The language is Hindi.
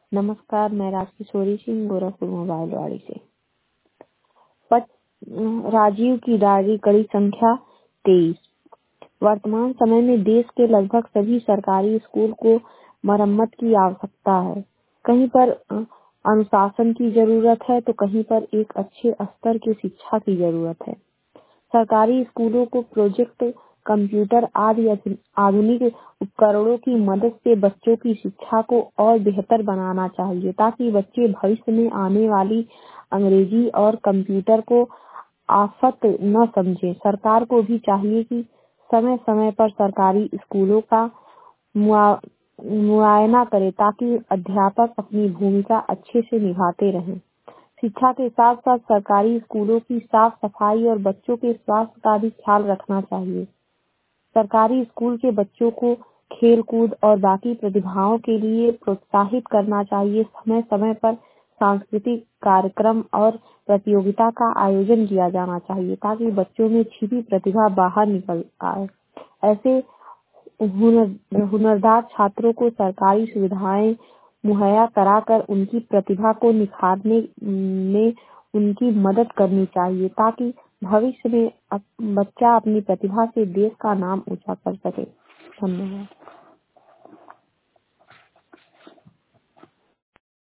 नमस्कार, मैं राजकिशोरी सिंह गोरखपुर मोबाइलवाड़ी से। पट राजीव की डायरी कड़ी संख्या 23। वर्तमान समय में देश के लगभग सभी सरकारी स्कूल को मरम्मत की आवश्यकता है। कहीं पर अनुशासन की जरूरत है तो कहीं पर एक अच्छे स्तर की शिक्षा की जरूरत है। सरकारी स्कूलों को प्रोजेक्ट, कंप्यूटर आदि आधुनिक उपकरणों की मदद से बच्चों की शिक्षा को और बेहतर बनाना चाहिए ताकि बच्चे भविष्य में आने वाली अंग्रेजी और कंप्यूटर को आफत न समझें। सरकार को भी चाहिए कि समय समय पर सरकारी स्कूलों का मुआयना करे ताकि अध्यापक अपनी भूमिका अच्छे से निभाते रहें। शिक्षा के साथ साथ सरकारी स्कूलों की साफ सफाई और बच्चों के स्वास्थ्य का भी ख्याल रखना चाहिए। सरकारी स्कूल के बच्चों को खेल कूद और बाकी प्रतिभाओं के लिए प्रोत्साहित करना चाहिए। समय समय पर सांस्कृतिक कार्यक्रम और प्रतियोगिता का आयोजन किया जाना चाहिए ताकि बच्चों में छिपी प्रतिभा बाहर निकल आए। ऐसे हुनरदार छात्रों को सरकारी सुविधाएं मुहैया कराकर उनकी प्रतिभा को निखारने में उनकी मदद करनी चाहिए ताकि भविष्य में बच्चा अपनी प्रतिभा से देश का नाम ऊंचा कर सके। धन्यवाद।